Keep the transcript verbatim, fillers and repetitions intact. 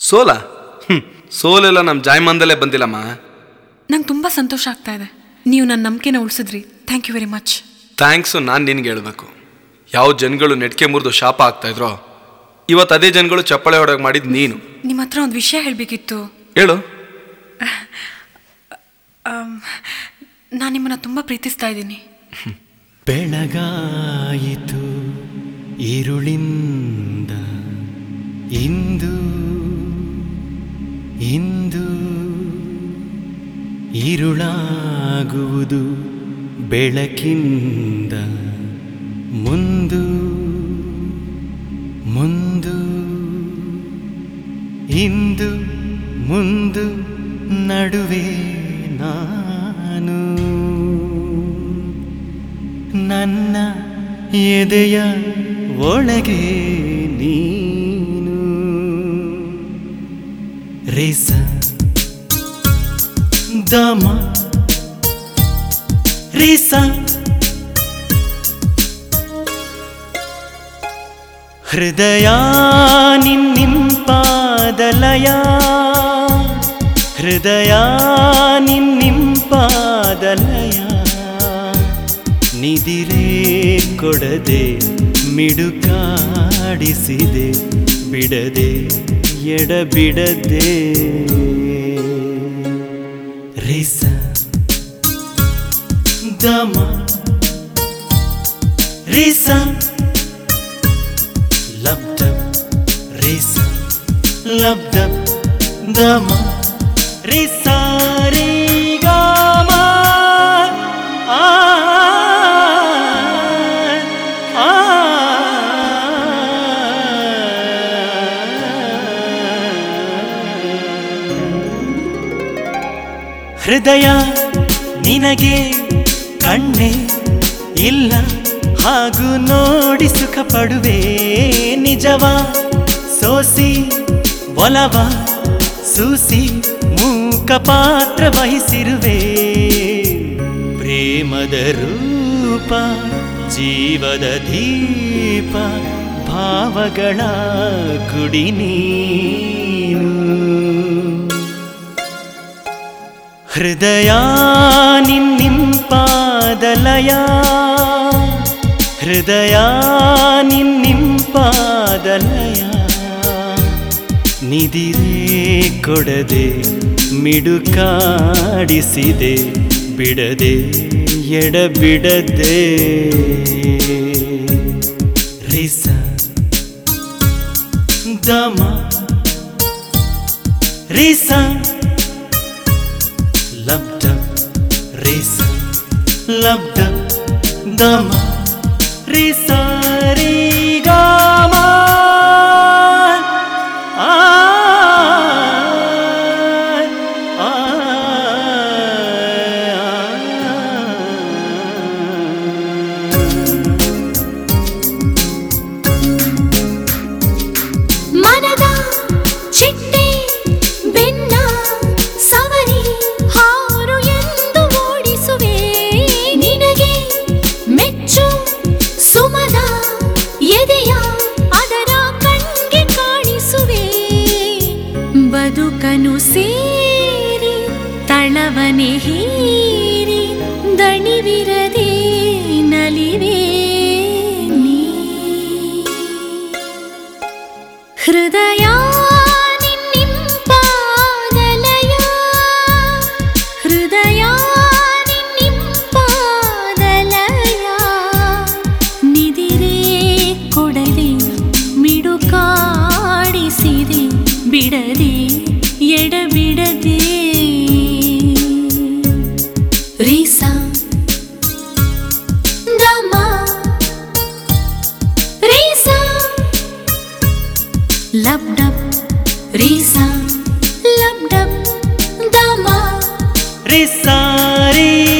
ಸೋಲ ಹ್ಞೂ ಸೋಲೆಲ್ಲ ನಮ್ಮ ಜಾಯಮಾನದಲ್ಲೇ ಬಂದಿಲ್ಲಮ್ಮ. ನಂಗೆ ತುಂಬ ಸಂತೋಷ ಆಗ್ತಾ ಇದೆ. ನೀವು ನನ್ನ ನಂಬಿಕೆನ ಉಳಿಸಿದ್ರಿ. Thank you very much. Thanks ನಾನು ನಿನಗೆ ಹೇಳಬೇಕು. ಯಾವ ಜನಗಳು ನೆಟ್ಕೆ ಮುರಿದು ಶಾಪ ಆಗ್ತಾಯಿದ್ರೋ ಇವತ್ತು ಅದೇ ಜನಗಳು ಚಪ್ಪಳೆ ಹೊಡೆಗೆ ಮಾಡಿದ್ದು ನೀನು. ನಿಮ್ಮ ಹತ್ರ ಒಂದು ವಿಷಯ ಹೇಳಬೇಕಿತ್ತು. ಹೇಳು. ನಾನು ನಿಮ್ಮನ್ನು ತುಂಬ ಪ್ರೀತಿಸ್ತಾ ಇದ್ದೀನಿ. ಬೆಳಗಾಯಿತು ഇരുಳಿಂದ ಇಂದು ಇಂದು ഇരുಳಾಗುವುದು ಬೆಳಕಿಂದ ಮುಂದು ಮುಂದು ಇಂದು ಮುಂದು ನಡುವೆ ನಾನು ನನ್ನ ಎದೆಯ ಒಳಗೆ ನೀನು. ರೇಸ ದಮ ರೇಸ ಹೃದಯ ನಿನ್ನಿಂಪಾದಲಯ ಹೃದಯ ನಿನ್ನಿಂಪಾದಲಯ ನಿದಿರೇ ಕೊಡದೆ ಮಿಡುಕಾಡಿಸಿದೆ ಬಿಡದೆ ಎಡಬಿಡದೆ. ರೇಸ ದಮ ರೇಸ ಲಬ್ಧಬ್ ರೇಸ ಲಬ್ಧಬ್ ದಮ ರೇಸ ರೇ ಗಾಮ ಆ ಹೃದಯ ನಿನಗೆ ಕಣ್ಣೆ ಇಲ್ಲ ಹಾಗೂ ನೋಡಿ ಸುಖ ಪಡುವೆ ನಿಜವ ಸೋಸಿ ಒಲವ ಸೂಸಿ ಮೂಕ ಪಾತ್ರ ವಹಿಸಿರುವೆ. ಪ್ರೇಮದ ರೂಪ ಜೀವದ ದೀಪ ಭಾವಗಳ ಗುಡಿ ನೀನು. ಹೃದಯ ನಿನ್ನಿಂಪಾದಲಯ ಹೃದಯ ನಿನ್ನಿಂಪಾದಲಯ ನಿದಿರೇ ಕೊಡದೆ ಮಿಡುಕಾಡಿಸಿದೆ ಬಿಡದೆ ಎಡಬಿಡದೆ. ರೇಸ ದಮ ರೇಸ ಲಬ್ಧಬ್ ರೇಸ ಲಬ್ಧಬ್ ದಮ ರೇಸ ರೇ ಗಾಮ ಆ ಮನದ ಚಿಟ್ಟೆ ಬೆನ್ನ ಸವರಿ ಹಾರು ಎಂದು ಓಡಿಸುವೆ ನಿನಗೆ ಮೆಚ್ಚು ಸುಮದ ಎದೆಯ ಅದರ ಕಣ್ಗೆ ಕಾಣಿಸುವೆ. ಬದುಕನು ಸೇರಿ ತಳವನೆ ಹೀರಿ ದಣಿವಿರದೆ ನಲಿವೆ ನೀ. ಹೃದಯ ನಿನ್ನಿಂಪಾದಲಯ ಹೃದಯ ನಿನ್ನಿಂಪಾದಲಯ ನಿದಿರೇ ಕೊಡದೆ ಮಿಡುಕಾಡಿಸಿದೆ ಬಿಡದೆ ಎಡಬಿಡದೆ. ರೇಸ ದಮ ರೇಸ ಲಬ್ಧಬ್ ರೇಸ ಲಬ್ಧಬ್ ದಮ ರೇಸ ರೇ